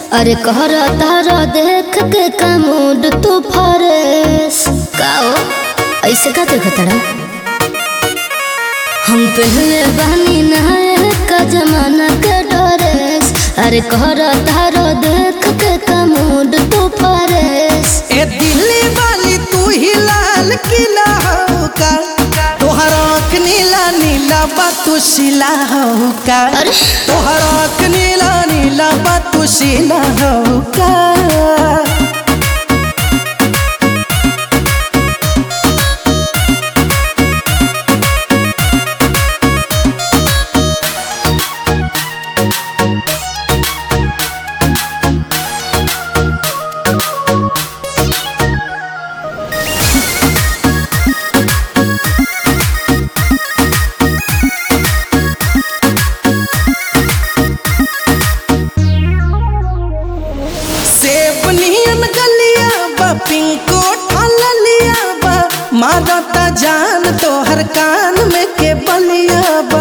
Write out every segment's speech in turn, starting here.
अरे कहर तारा देख के का मूड तू फरेस काओ ऐसे का देखतारा हम पहले बानी नहाए का जमाना के डरेस। अरे कहर तारा देख के का मूड तू फरेस। ए दिल्ली वाली तू ही लाल किला हो का तोहर आँख नीला नीला बातू शिला हो का तोहर आँख नीला नीला बातू शिला हो का पिंको ठलिया बा मारता जान तोहर कान में के बलिया बा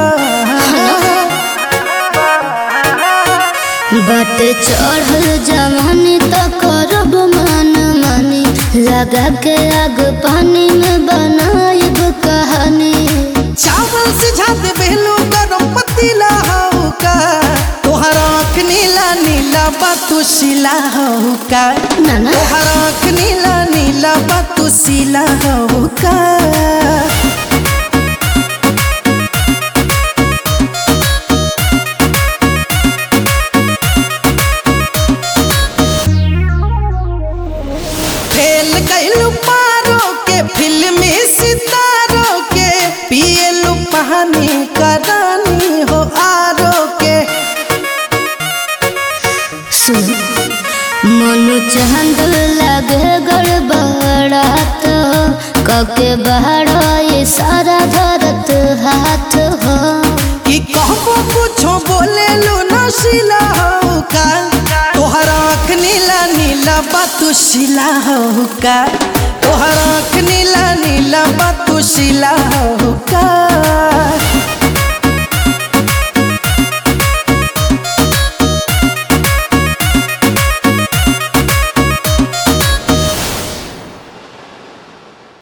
बट चढ़ल जवानी तो करब मन मानी लगा के आग पानी में बनाइब कहानी। चावल सिझा दे बेलू गरम पतीला हो का तोहर आँख नीला नीला बातू शिला हो का तोहर आँख नीला नीला बातू शिला हो का फेल गइलू पारो के फिल्मी सितारों के पियलू पानी करानी हो आरो के सुन मनु चांद लगे गड़बड़ा तो कके बहरा ये सारा धरत हाथ हो कि कहबो कुछो बोले लो नशीला हो का तोहर आँख नीला नीला बातू शिला हो का तोहर आँख नीला नीला बातू शिला हो का।